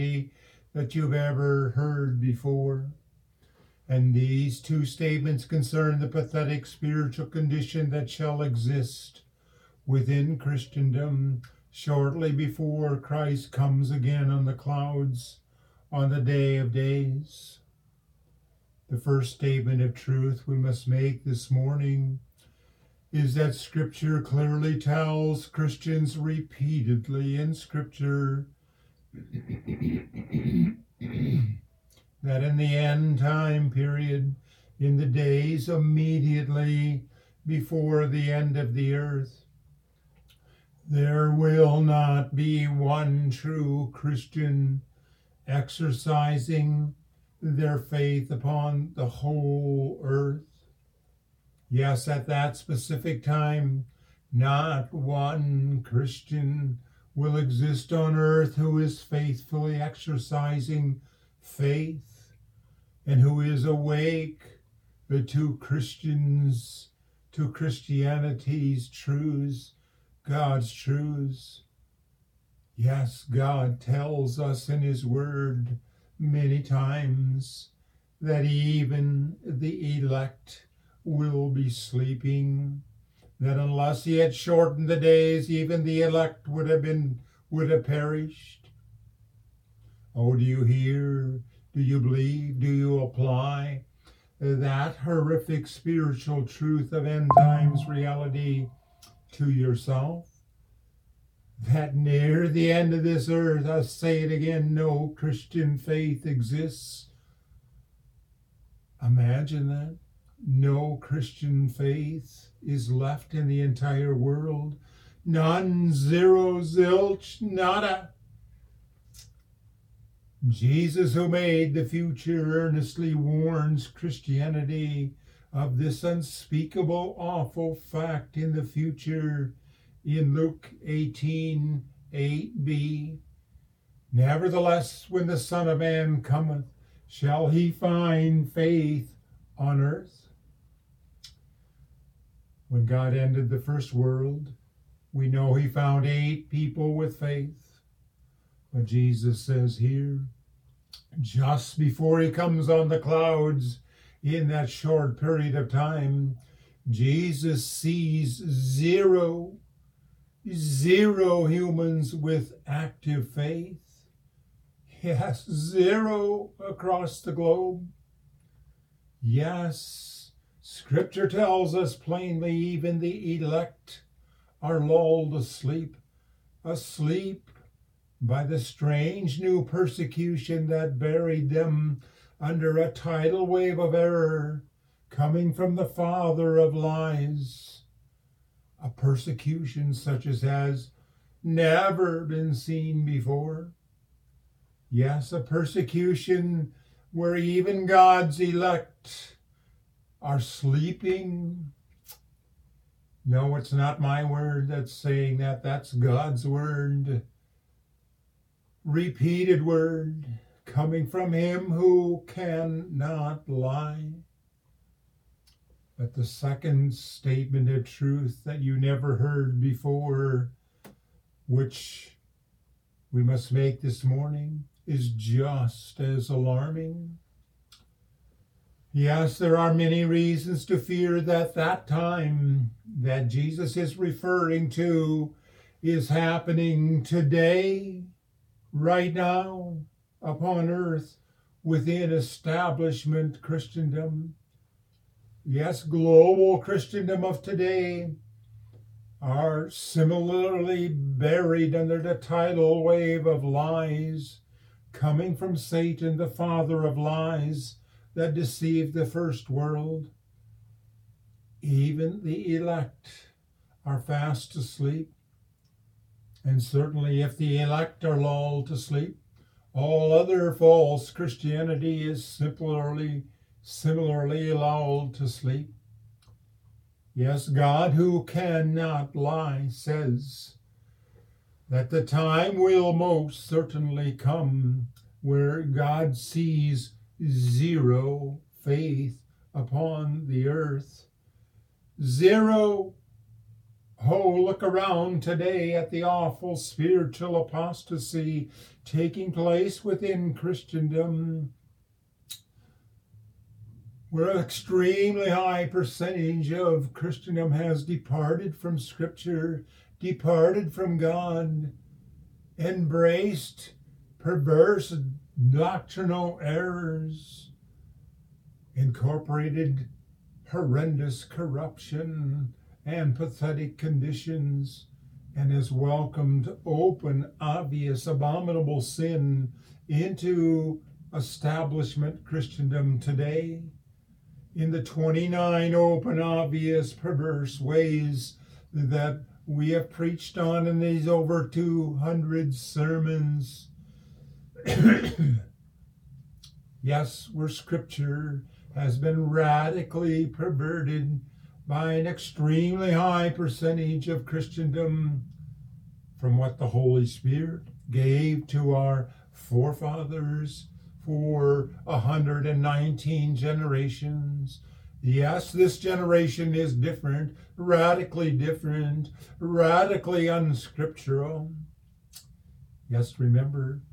that you've ever heard before. And these two statements concern the pathetic spiritual condition that shall exist within Christendom shortly before Christ comes again on the clouds on the day of days. The first statement of truth we must make this morning is that Scripture clearly tells Christians repeatedly in Scripture that in the end time period, in the days immediately before the end of the earth, there will not be one true Christian exercising their faith upon the whole earth. Yes, at that specific time, not one Christian will exist on earth who is faithfully exercising faith and who is awake to Christianity's truths, God's truths. Yes, God tells us in His Word many times that even the elect will be sleeping, that unless He had shortened the days, even the elect would have perished. Oh, do you hear? Do you believe? Do you apply that horrific spiritual truth of end times reality to yourself? That near the end of this earth, I'll say it again, no Christian faith exists. Imagine that. No Christian faith is left in the entire world. None, zero, zilch, nada. Jesus, who made the future, earnestly warns Christianity of this unspeakable, awful fact in the future in Luke 18:8b. Nevertheless, when the Son of Man cometh, shall He find faith on earth? When God ended the first world, we know He found 8 people with faith. But Jesus says here, just before He comes on the clouds, in that short period of time, Jesus sees zero humans with active faith. Yes, 0 across the globe. Yes, Scripture tells us plainly even the elect are lulled asleep by the strange new persecution that buried them under a tidal wave of error coming from the father of lies. A persecution such as has never been seen before. Yes, a persecution where even God's elect are sleeping. No, it's not my word that's saying that. That's God's word. Repeated word coming from Him who cannot lie. But the second statement of truth that you never heard before, which we must make this morning, is just as alarming. Yes, there are many reasons to fear that that time that Jesus is referring to is happening today, right now, upon earth, within establishment Christendom. Yes, global Christendom of today are similarly buried under the tidal wave of lies coming from Satan, the father of lies, that deceived the first world. Even the elect are fast asleep. And certainly if the elect are lulled to sleep, all other false Christianity is similarly lulled to sleep. Yes, God, who cannot lie, says that the time will most certainly come where God sees 0 faith upon the earth. 0 Oh, look around today at the awful spiritual apostasy taking place within Christendom, where an extremely high percentage of Christendom has departed from Scripture, departed from God, embraced perverse doctrinal errors, incorporated horrendous corruption and pathetic conditions, and has welcomed open, obvious, abominable sin into establishment Christendom today. In the 29 open, obvious, perverse ways that we have preached on in these over 200 sermons. Yes, where Scripture has been radically perverted by an extremely high percentage of Christendom from what the Holy Spirit gave to our forefathers for 119 generations. Yes, this generation is different, radically unscriptural. Yes, remember,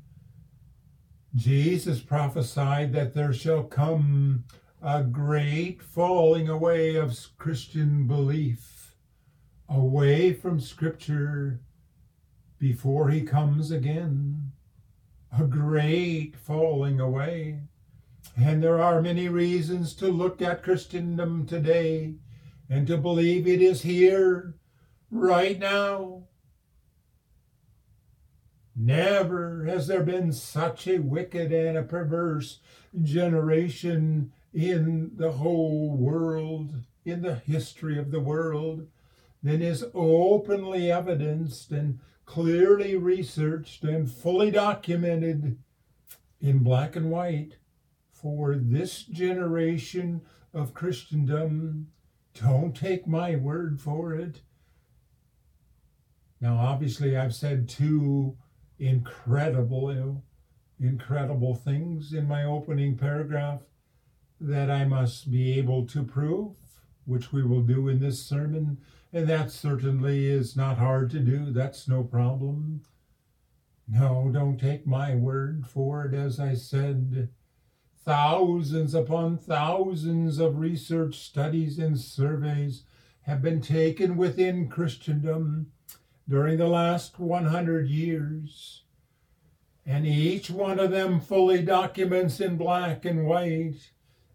Jesus prophesied that there shall come a great falling away of Christian belief, away from Scripture before he comes again. A great falling away. And there are many reasons to look at Christendom today and to believe it is here, right now. Never has there been such a wicked and a perverse generation in the whole world, in the history of the world, than is openly evidenced and clearly researched and fully documented in black and white for this generation of Christendom. Don't take my word for it. Now, obviously, I've said two incredible things in my opening paragraph that I must be able to prove, which we will do in this sermon. And that certainly is not hard to do. That's no problem. No, don't take my word for it. As I said, thousands upon thousands of research studies and surveys have been taken within Christendom during the last 100 years. And each one of them fully documents in black and white,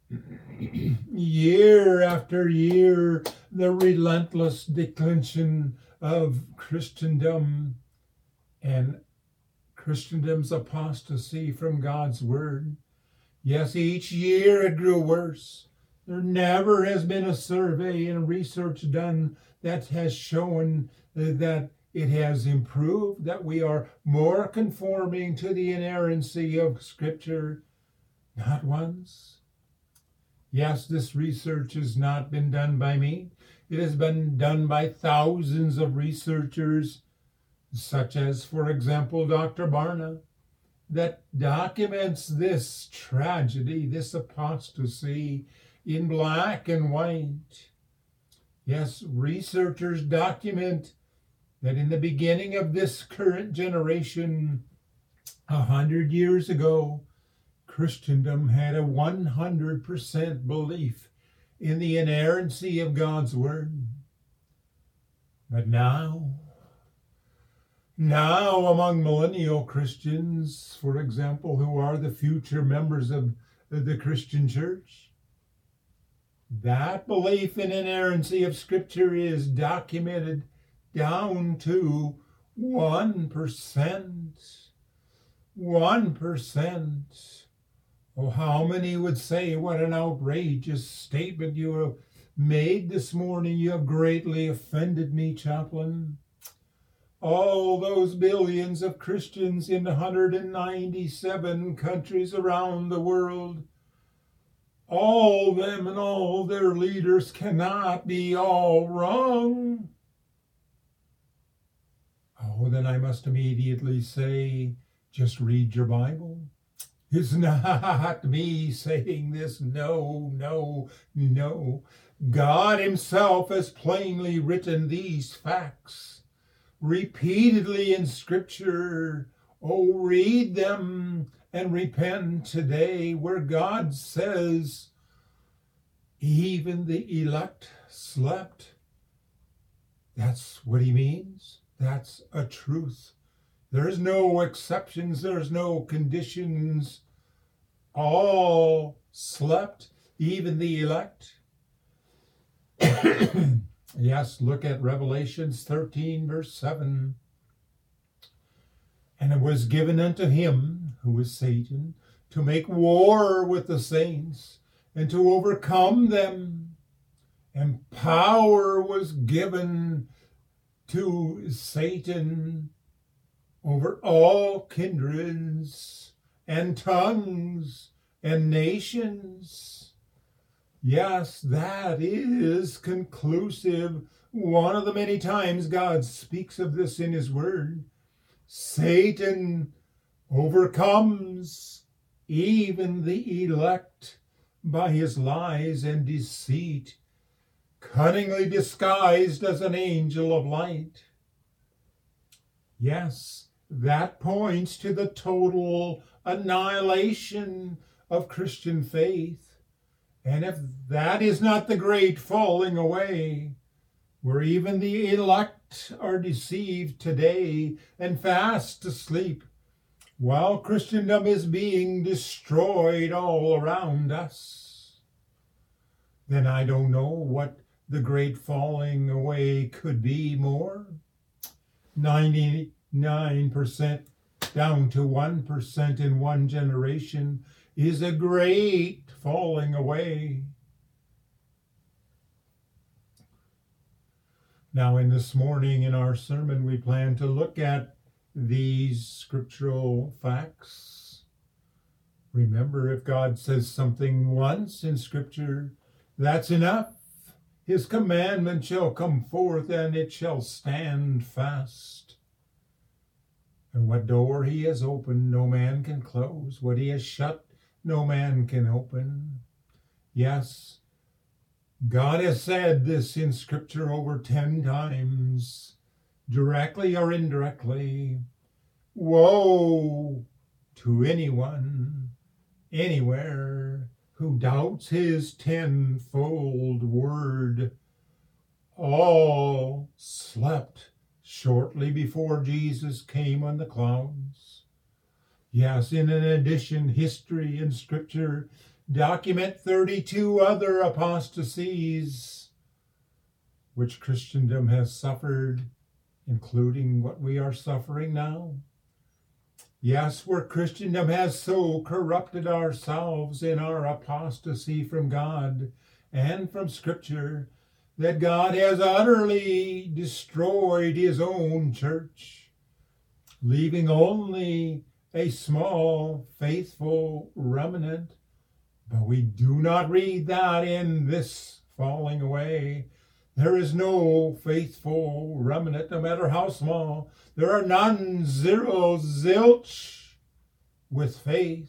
year after year, the relentless declension of Christendom and Christendom's apostasy from God's word. Yes, each year it grew worse. There never has been a survey and research done that has shown that it has improved, that we are more conforming to the inerrancy of Scripture. Not once. Yes, this research has not been done by me. It has been done by thousands of researchers, such as, for example, Dr. Barna, that documents this tragedy, this apostasy in black and white. Yes, researchers document that in the beginning of this current generation, 100 years ago, Christendom had a 100% belief in the inerrancy of God's word. But now among millennial Christians, for example, who are the future members of the Christian church, that belief in inerrancy of Scripture is documented down to 1%. 1%. Oh, how many would say, what an outrageous statement you have made this morning. You have greatly offended me, chaplain. All those billions of Christians in 197 countries around the world, all them and all their leaders cannot be all wrong. Oh, then I must immediately say, just read your Bible. It's not me saying this. No, no, no. God himself has plainly written these facts repeatedly in Scripture. Oh, read them and repent today, where God says, even the elect slept. That's what he means. That's a truth. There's no exceptions. There's no conditions. All slept, even the elect. Yes, look at Revelations 13, verse 7. And it was given unto him, who is Satan, to make war with the saints and to overcome them. And power was given to Satan over all kindreds and tongues and nations. Yes, that is conclusive. One of the many times God speaks of this in his word. Satan overcomes even the elect by his lies and deceit, cunningly disguised as an angel of light. Yes, that points to the total annihilation of Christian faith. And if that is not the great falling away, where even the elect are deceived today and fast asleep, while Christendom is being destroyed all around us, then I don't know what the great falling away could be more. 99% down to 1% in one generation is a great falling away. Now, in this morning in our sermon, we plan to look at these scriptural facts. Remember, if God says something once in Scripture, that's enough. His commandment shall come forth, and it shall stand fast. And what door he has opened, no man can close. What he has shut, no man can open. Yes, God has said this in Scripture over 10 times, directly or indirectly. Woe to anyone, anywhere, who doubts his tenfold word. All slept shortly before Jesus came on the clouds. Yes, in an addition, history and Scripture document 32 other apostasies which Christendom has suffered, including what we are suffering now. Yes, where Christendom has so corrupted ourselves in our apostasy from God and from Scripture that God has utterly destroyed his own church, leaving only a small, faithful remnant. But we do not read that in this falling away. There is no faithful remnant, no matter how small. There are none, zero, zilch, with faith.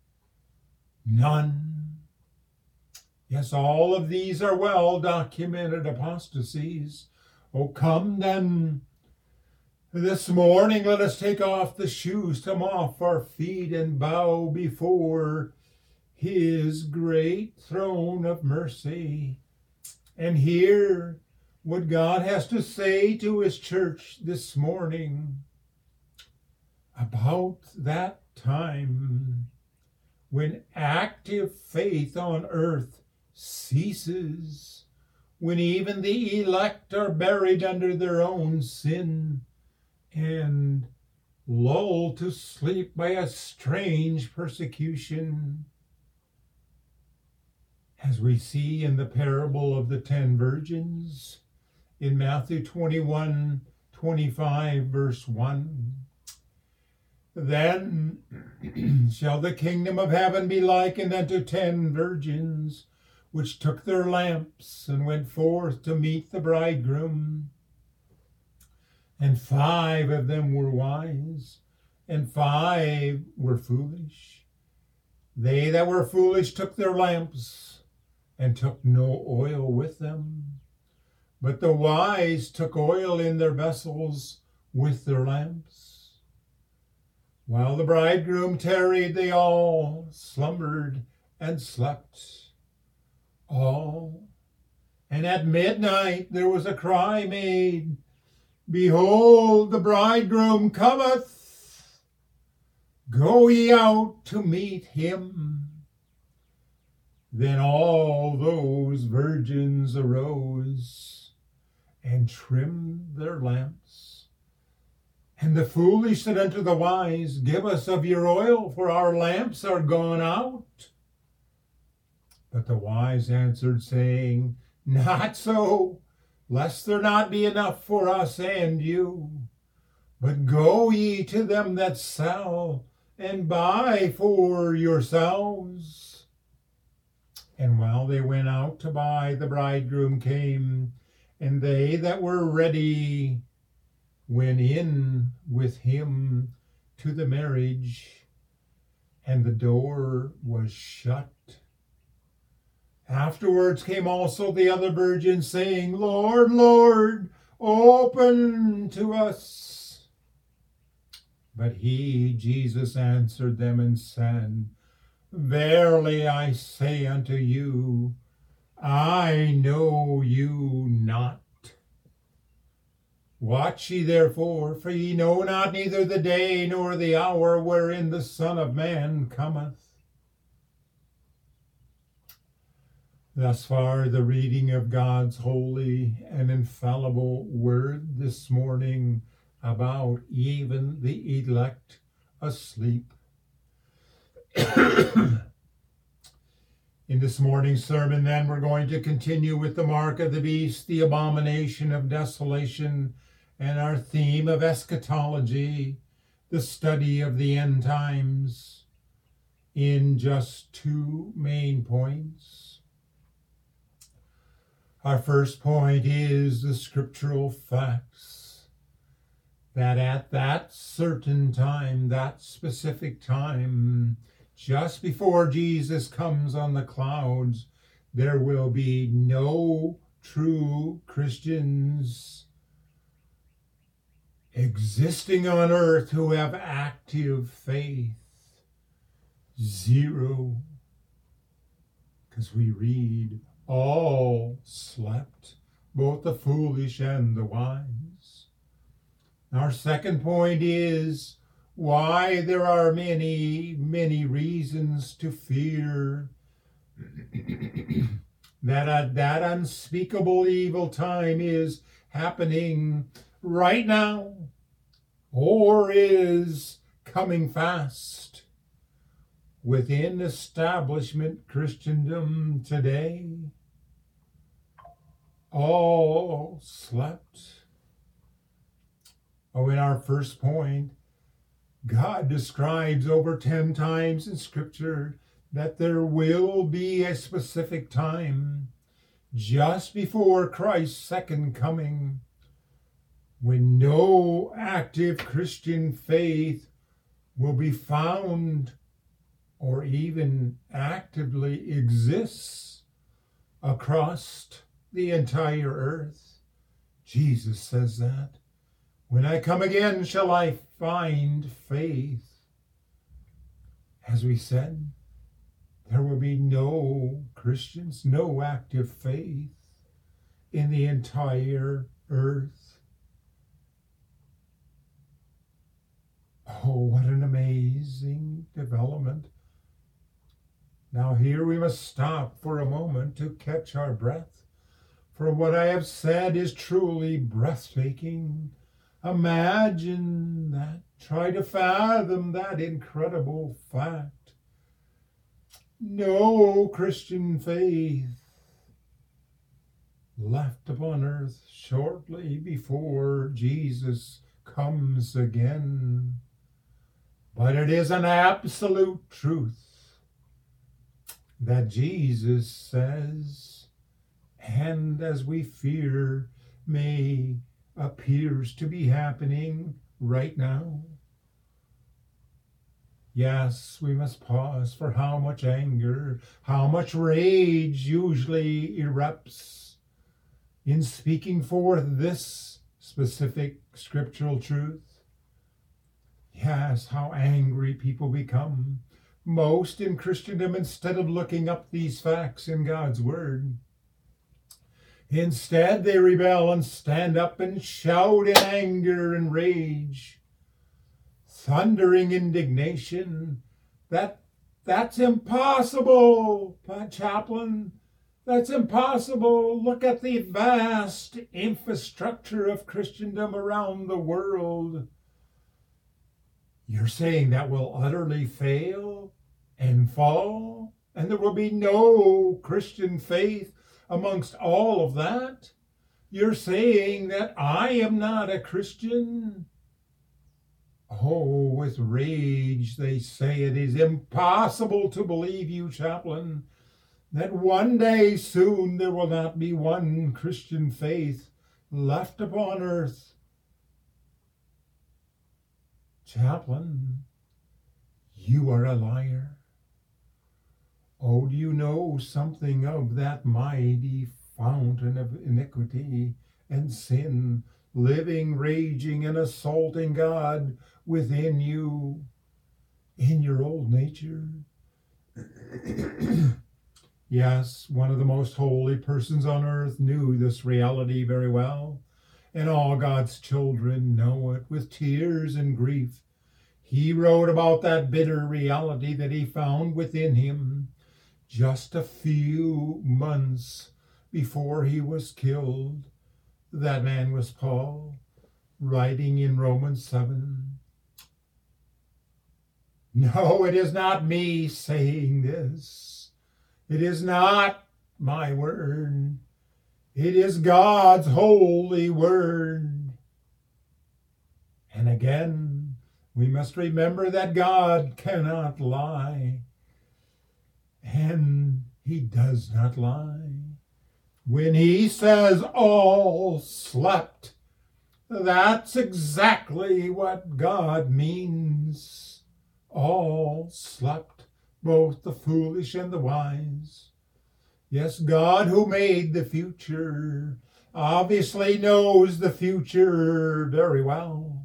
None. Yes, all of these are well-documented apostasies. Oh, come then. This morning let us take off the shoes from off our feet and bow before his great throne of mercy, and hear what God has to say to his church this morning about that time when active faith on earth ceases, when even the elect are buried under their own sin and lulled to sleep by a strange persecution. As we see in the parable of the 10 virgins in Matthew 21:25, verse 1. Then shall the kingdom of heaven be likened unto 10 virgins, which took their lamps and went forth to meet the bridegroom. And 5 of them were wise, and 5 were foolish. They that were foolish took their lamps, and took no oil with them. But the wise took oil in their vessels with their lamps. While the bridegroom tarried, they all slumbered and slept. All. And at midnight there was a cry made, Behold, the bridegroom cometh. Go ye out to meet him. Then all those virgins arose and trimmed their lamps. And the foolish said unto the wise, Give us of your oil, for our lamps are gone out. But the wise answered, saying, Not so, lest there not be enough for us and you. But go ye to them that sell, and buy for yourselves. And while they went out to buy, the bridegroom came, and they that were ready went in with him to the marriage, and the door was shut. Afterwards came also the other virgins, saying, Lord, Lord, open to us. But he, Jesus, answered them and said, Verily I say unto you, I know you not. Watch ye therefore, for ye know not neither the day nor the hour wherein the Son of Man cometh. Thus far, the reading of God's holy and infallible word this morning about even the elect asleep. In this morning's sermon, then, we're going to continue with the mark of the beast, the abomination of desolation, and our theme of eschatology, the study of the end times, in just two main points. Our first point is the scriptural facts that at that certain time, that specific time, just before Jesus comes on the clouds, there will be no true Christians existing on earth who have active faith. Zero. Because we read, all slept, both the foolish and the wise. Our second point is why there are many, many reasons to fear that that unspeakable evil time is happening right now or is coming fast within establishment Christendom today. All slept. Oh, in our first point, God describes over 10 times in Scripture that there will be a specific time just before Christ's second coming when no active Christian faith will be found or even actively exists across the entire earth. Jesus says that. When I come again, shall I find faith? As we said, there will be no Christians, no active faith in the entire earth. Oh, what an amazing development. Now here we must stop for a moment to catch our breath, for what I have said is truly breathtaking. Imagine that. Try to fathom that incredible fact. No Christian faith left upon earth shortly before Jesus comes again. But it is an absolute truth that Jesus says, and as we fear, appears to be happening right now. Yes, we must pause for how much anger, how much rage usually erupts in speaking forth this specific scriptural truth. Yes, how angry people become, most in Christendom, instead of looking up these facts in God's Word. Instead, they rebel and stand up and shout in anger and rage, thundering indignation. That's impossible, Chaplain. That's impossible. Look at the vast infrastructure of Christendom around the world. You're saying that will utterly fail and fall, and there will be no Christian faith amongst all of that? You're saying that I am not a Christian? Oh, with rage they say it is impossible to believe you, Chaplain, that one day soon there will not be one Christian faith left upon earth. Chaplain, you are a liar. Oh, do you know something of that mighty fountain of iniquity and sin, living, raging, and assaulting God within you, in your old nature? Yes, one of the most holy persons on earth knew this reality very well, and all God's children know it with tears and grief. He wrote about that bitter reality that he found within him just a few months before he was killed. That man was Paul, writing in Romans 7. No, it is not me saying this. It is not my word. It is God's holy word. And again, we must remember that God cannot lie. And he does not lie. When he says all slept, that's exactly what God means. All slept, both the foolish and the wise. Yes, God, who made the future, obviously knows the future very well.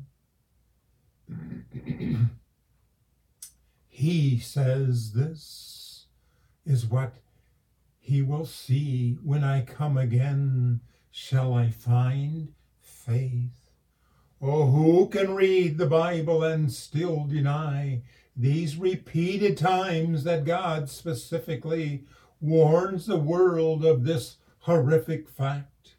He says this is what he will see when I come again. Shall I find faith? Oh, who can read the Bible and still deny these repeated times that God specifically warns the world of this horrific fact?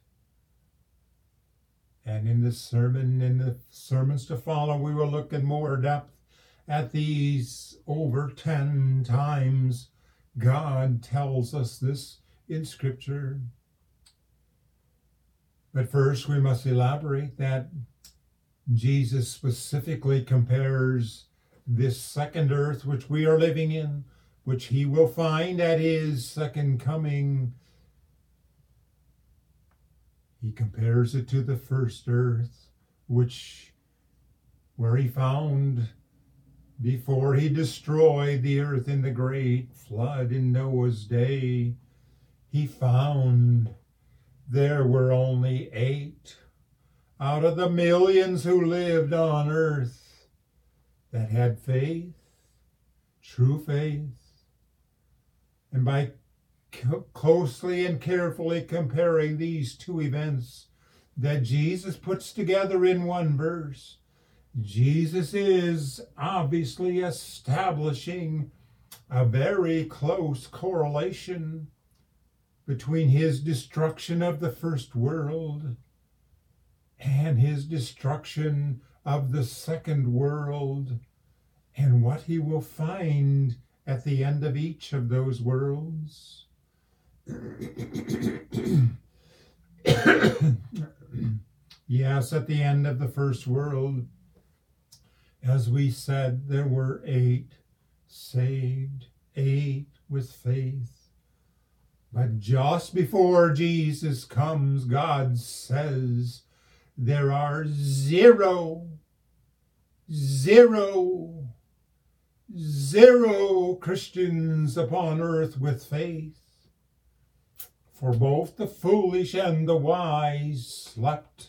And in the sermons to follow, we will look in more depth at these over 10 times God tells us this in Scripture. But first, we must elaborate that Jesus specifically compares this second earth which we are living in, which he will find at his second coming. He compares it to the first earth, where he found before he destroyed the earth in the great flood in Noah's day. He found there were only 8 out of the millions who lived on earth that had faith, true faith. And by closely and carefully comparing these two events that Jesus puts together in one verse, Jesus is obviously establishing a very close correlation between his destruction of the first world and his destruction of the second world, and what he will find at the end of each of those worlds. Yes, at the end of the first world, as we said, there were 8 saved, 8 with faith. But just before Jesus comes, God says there are zero 0 Christians upon earth with faith. For both the foolish and the wise slept.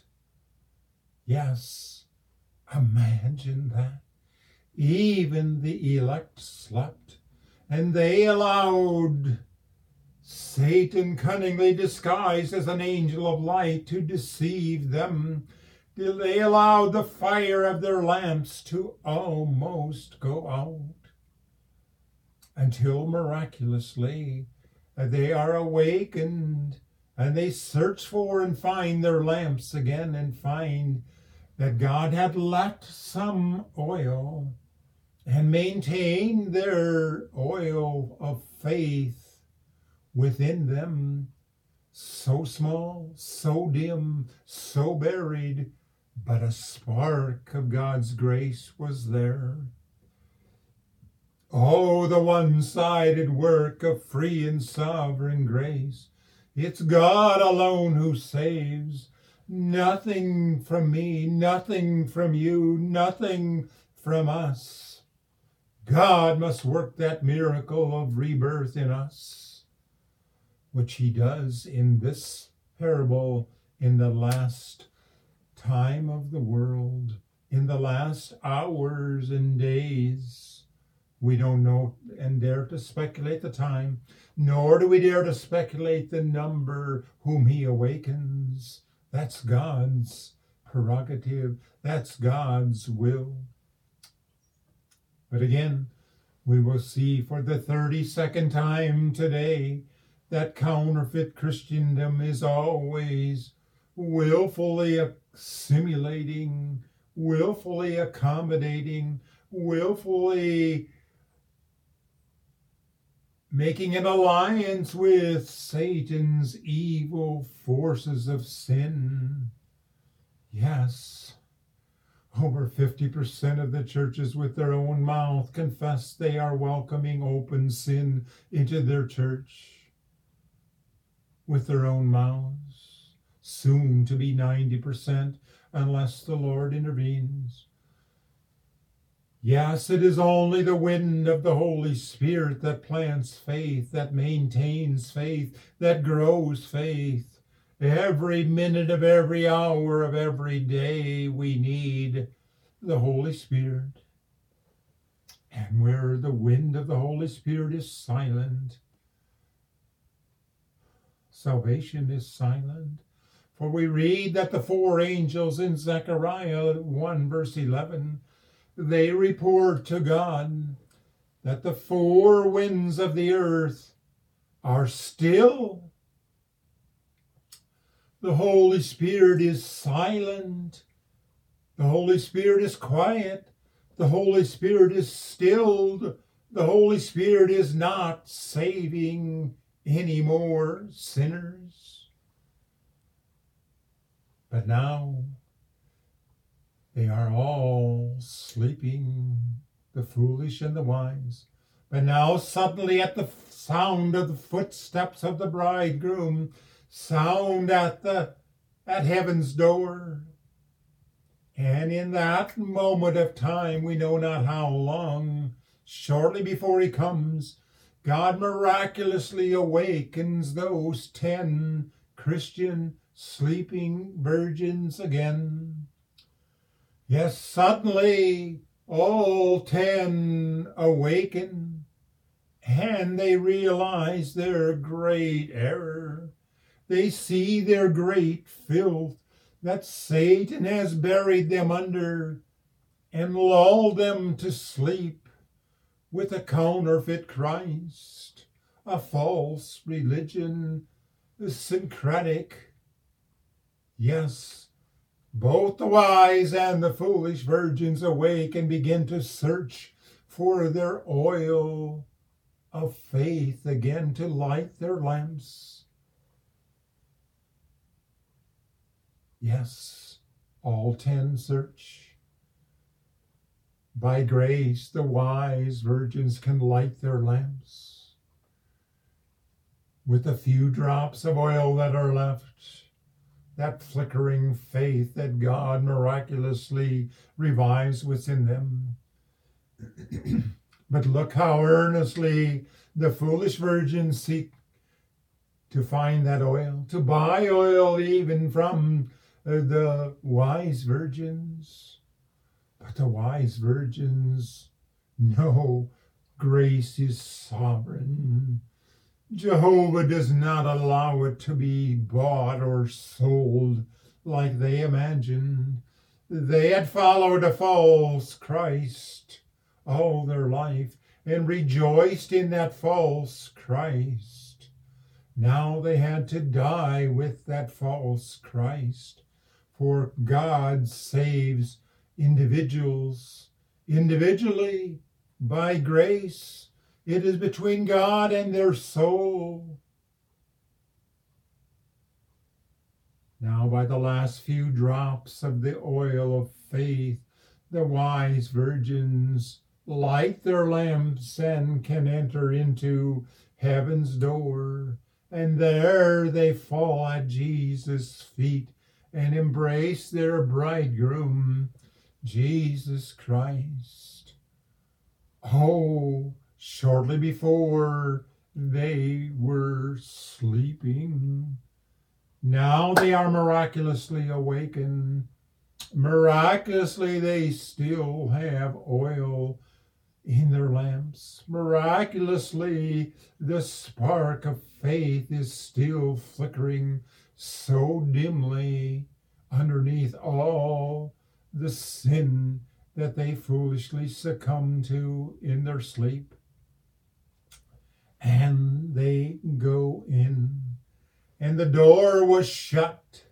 Yes, imagine that. Even the elect slept, and they allowed Satan, cunningly disguised as an angel of light, to deceive them. They allowed the fire of their lamps to almost go out, until miraculously they are awakened, and they search for and find their lamps again, and find that God had left some oil and maintained their oil of faith within them, so small, so dim, so buried, but a spark of God's grace was there. Oh, the one-sided work of free and sovereign grace. It's God alone who saves. Nothing from me, nothing from you, nothing from us. God must work that miracle of rebirth in us, which he does in this parable in the last time of the world, in the last hours and days. We don't know and dare to speculate the time, nor do we dare to speculate the number whom he awakens. That's God's prerogative. That's God's will. But again, we will see for the 32nd time today that counterfeit Christendom is always willfully simulating, willfully accommodating, willfully making an alliance with Satan's evil forces of sin. Yes, over 50% of the churches with their own mouth confess they are welcoming open sin into their church with their own mouths, soon to be 90% unless the Lord intervenes. Yes, it is only the wind of the Holy Spirit that plants faith, that maintains faith, that grows faith. Every minute of every hour of every day we need the Holy Spirit. And where the wind of the Holy Spirit is silent, salvation is silent. For we read that the 4 angels in Zechariah 1 verse 11, they report to God that the 4 winds of the earth are still. The Holy Spirit is silent. The Holy Spirit is quiet. The Holy Spirit is stilled. The Holy Spirit is not saving any more sinners. But now they are all sleeping, the foolish and the wise. But now suddenly at the sound of the footsteps of the bridegroom, sound at heaven's door. And in that moment of time, we know not how long, shortly before he comes, God miraculously awakens those 10 Christian sleeping virgins again. Yes, suddenly all 10 awaken, and they realize their great error. They see their great filth, that Satan has buried them under and lulled them to sleep with a counterfeit Christ, a false religion, a syncretic. Yes, both the wise and the foolish virgins awake and begin to search for their oil of faith again to light their lamps. Yes, all 10 search. By grace, the wise virgins can light their lamps with a few drops of oil that are left. That flickering faith that God miraculously revives within them. But look how earnestly the foolish virgins seek to find that oil, to buy oil even from the wise virgins. But the wise virgins know grace is sovereign. Jehovah does not allow it to be bought or sold like they imagined. They had followed a false Christ all their life and rejoiced in that false Christ. Now they had to die with that false Christ, for God saves individuals individually by grace. It is between God and their soul. Now, by the last few drops of the oil of faith, the wise virgins light their lamps and can enter into heaven's door. And there they fall at Jesus' feet and embrace their bridegroom, Jesus Christ. Oh, shortly before they were sleeping, now they are miraculously awakened. Miraculously, they still have oil in their lamps. Miraculously, the spark of faith is still flickering so dimly underneath all the sin that they foolishly succumb to in their sleep. And they go in, and the door was shut.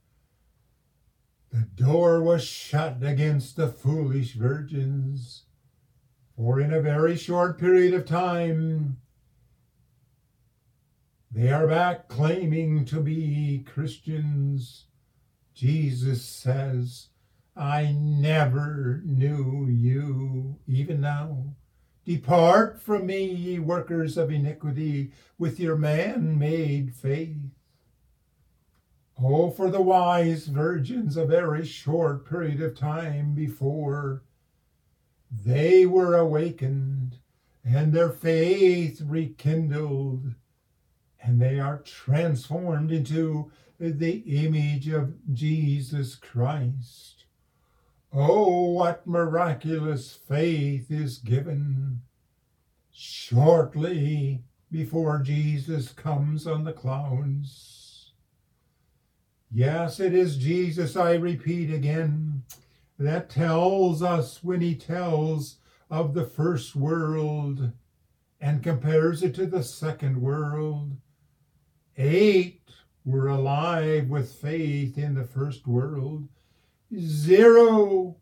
The door was shut against the foolish virgins, for in a very short period of time, they are back claiming to be Christians. Jesus says, I never knew you, even now. Depart from me, ye workers of iniquity, with your man-made faith. Oh, for the wise virgins, a very short period of time before, they were awakened and their faith rekindled, and they are transformed into the image of Jesus Christ. Oh, what miraculous faith is given shortly before Jesus comes on the clouds. Yes, it is Jesus, I repeat again, that tells us when he tells of the first world and compares it to the second world. 8 were alive with faith in the first world. 0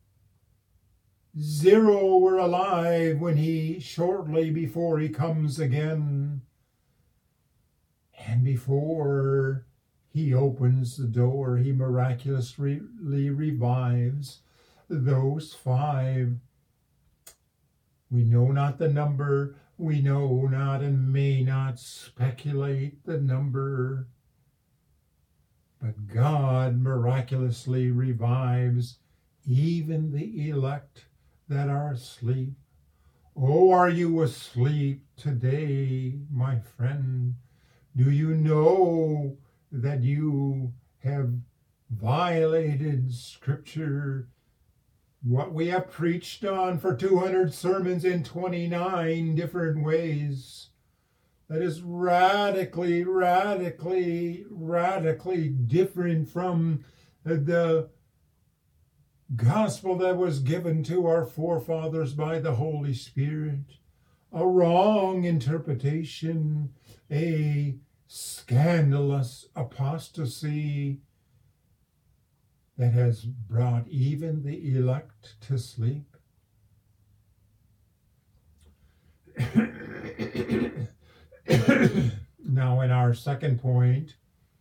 were alive when shortly before he comes again. And before he opens the door, he miraculously revives those 5. We know not the number, we know not and may not speculate the number, but God miraculously revives even the elect that are asleep. Oh, are you asleep today, my friend? Do you know that you have violated Scripture? What we have preached on for 200 sermons in 29 different ways. That is radically different from the gospel that was given to our forefathers by the Holy Spirit. A wrong interpretation, a scandalous apostasy that has brought even the elect to sleep. Now, in our second point,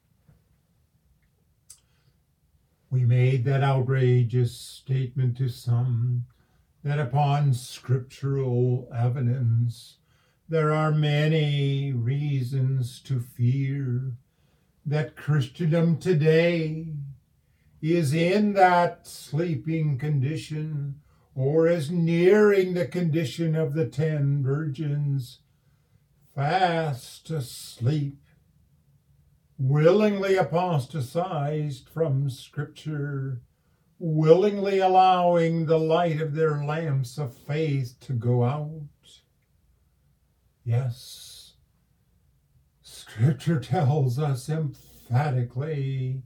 we made that outrageous statement to some that upon scriptural evidence, there are many reasons to fear that Christendom today is in that sleeping condition. or as nearing the condition of the 10 virgins, fast asleep, willingly apostatized from Scripture, willingly allowing the light of their lamps of faith to go out. Yes, Scripture tells us emphatically,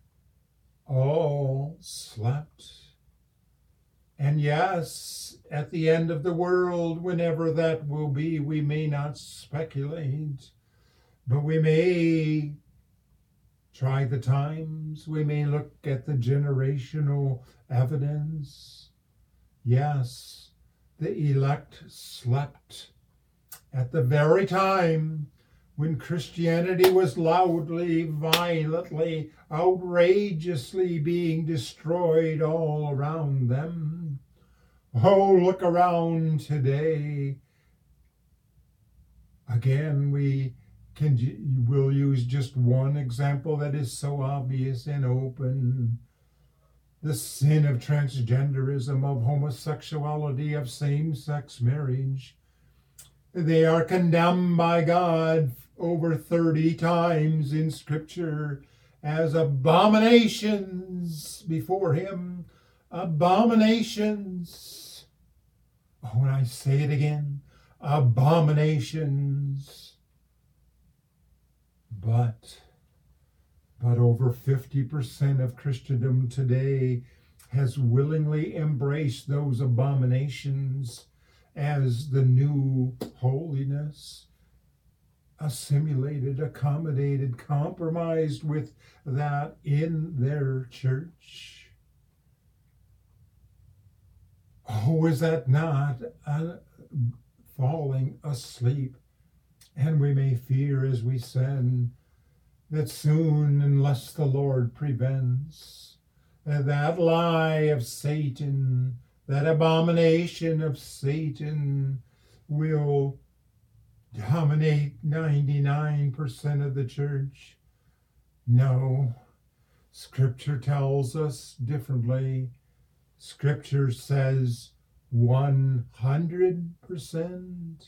all slept. And yes, at the end of the world, whenever that will be, we may not speculate, but we may try the times. We may look at the generational evidence. Yes, the elect slept at the very time when Christianity was loudly, violently, outrageously being destroyed all around them. Oh, look around today. Again, we'll use just one example that is so obvious and open. The sin of transgenderism, of homosexuality, of same-sex marriage. They are condemned by God over 30 times in Scripture as abominations before Him. Abominations. Oh, when I say it again, abominations. But over 50% of Christendom today has willingly embraced those abominations as the new holiness, assimilated, accommodated, compromised with that in their church. Oh, is that not falling asleep? And we may fear, as we said, that soon, unless the Lord prevents, that lie of Satan, that abomination of Satan will dominate 99% of the church. No, Scripture tells us differently. Scripture says 100%.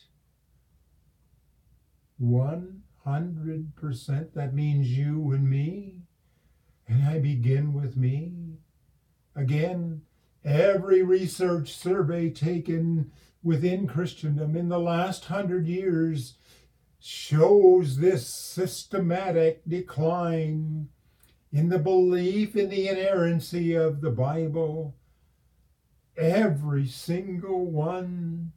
100%. That means you and me. And I begin with me. Again, every research survey taken within Christendom in the last 100 years shows this systematic decline in the belief in the inerrancy of the Bible. Every single one.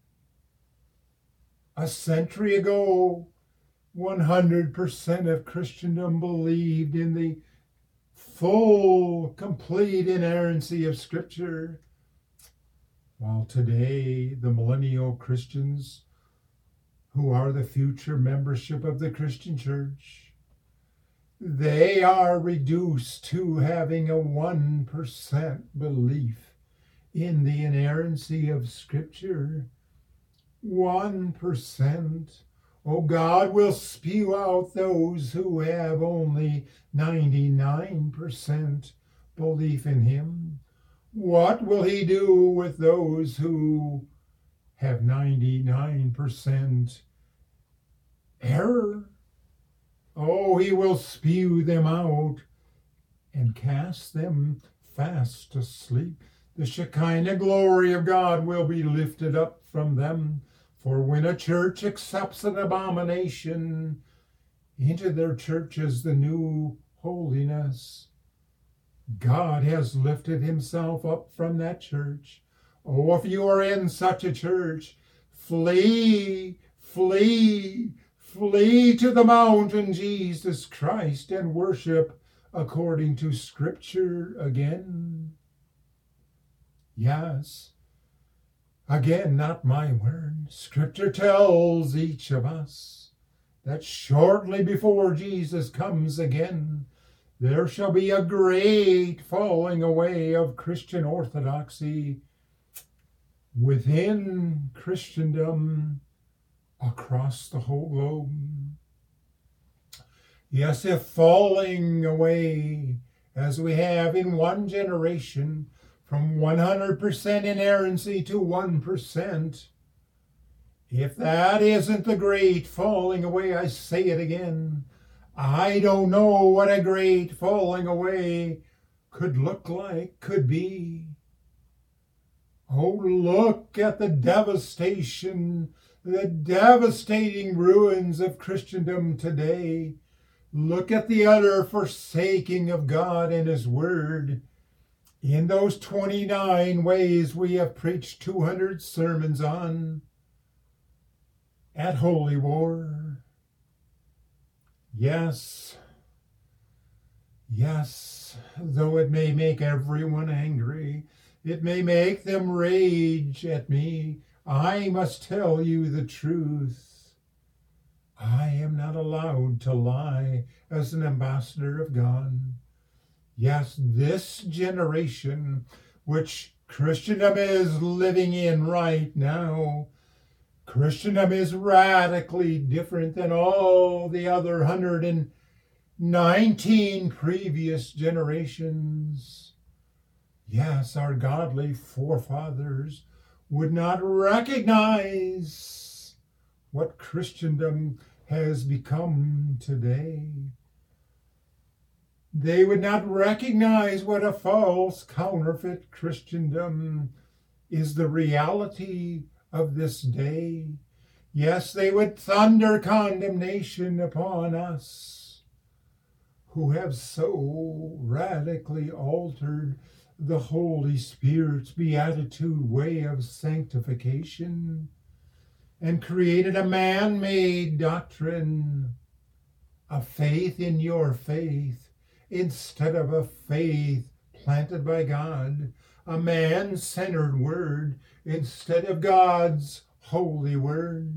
A century ago, 100% of Christendom believed in the full, complete inerrancy of Scripture. While today, the millennial Christians, who are the future membership of the Christian church, they are reduced to having a 1% belief in the inerrancy of Scripture. 1%. Oh, God will spew out those who have only 99% belief in Him. What will He do with those who have 99% error? Oh, He will spew them out and cast them fast asleep. The Shekinah glory of God will be lifted up from them. For when a church accepts an abomination into their church as the new holiness, God has lifted Himself up from that church. Oh, if you are in such a church, flee, flee, flee to the mountain, Jesus Christ, and worship according to Scripture again. Yes. Again, not my word. Scripture tells each of us that shortly before Jesus comes again, there shall be a great falling away of Christian orthodoxy within Christendom across the whole globe. Yes, if falling away, as we have in one generation, from 100% inerrancy to 1%. If that isn't the great falling away, I say it again, I don't know what a great falling away could look like, could be. Oh, look at the devastation, the devastating ruins of Christendom today. Look at the utter forsaking of God and His Word. In those 29 ways we have preached 200 sermons on at Holy War. Yes, though it may make everyone angry, it may make them rage at me, I must tell you the truth. I am not allowed to lie as an ambassador of God. Yes, this generation, which Christendom is living in right now, Christendom is radically different than all the other 119 previous generations. Yes, our godly forefathers would not recognize what Christendom has become today. They would not recognize what a false, counterfeit Christendom is the reality of this day. Yes, they would thunder condemnation upon us who have so radically altered the Holy Spirit's beatitude way of sanctification and created a man-made doctrine, a faith in your faith, instead of a faith planted by God, a man-centered word instead of God's holy word.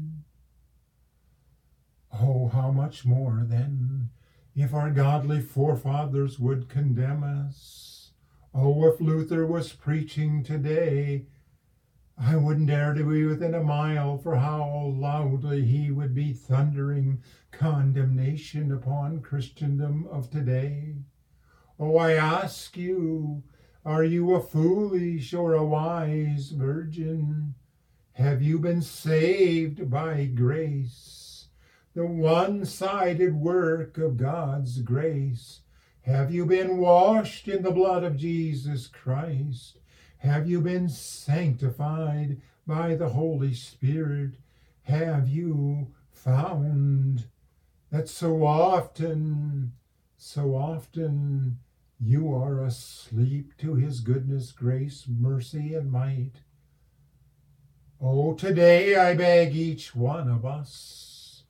Oh, how much more then if our godly forefathers would condemn us. Oh, if Luther was preaching today, I wouldn't dare to be within a mile for how loudly he would be thundering condemnation upon Christendom of today. Oh, I ask you, are you a foolish or a wise virgin? Have you been saved by grace, the one-sided work of God's grace? Have you been washed in the blood of Jesus Christ? Have you been sanctified by the Holy Spirit? Have you found that so often you are asleep to His goodness, grace, mercy, and might? Oh, today I beg each one of us,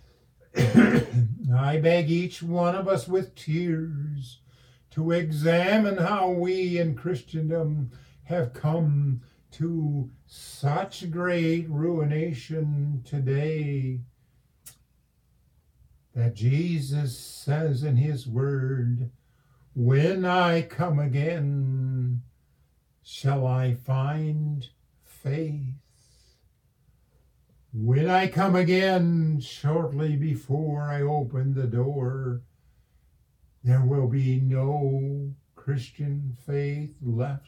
I beg each one of us with tears to examine how we in Christendom have come to such great ruination today that Jesus says in His Word, when I come again, shall I find faith? When I come again, shortly before I open the door, there will be no Christian faith left.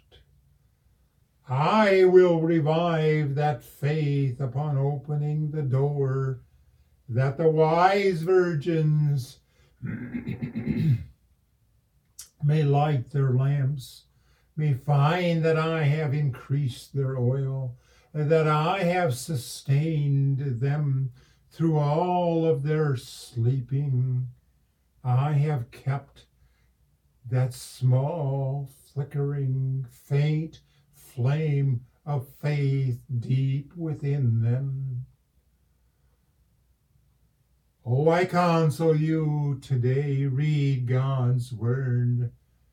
I will revive that faith upon opening the door, that the wise virgins may light their lamps, may find that I have increased their oil, that I have sustained them through all of their sleeping. I have kept that small, flickering, faint flame of faith deep within them. Oh, I counsel you today, read God's Word,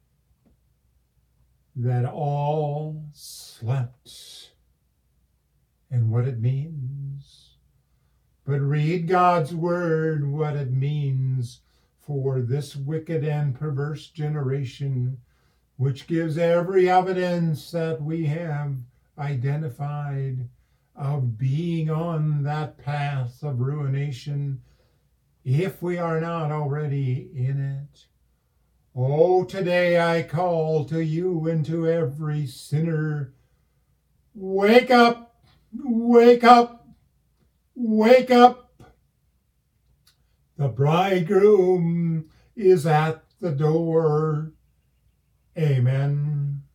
that all slept, and what it means. But read God's Word, what it means for this wicked and perverse generation, which gives every evidence that we have identified of being on that path of ruination, if we are not already in it. Oh, today I call to you and to every sinner, wake up, wake up, wake up. The bridegroom is at the door. Amen.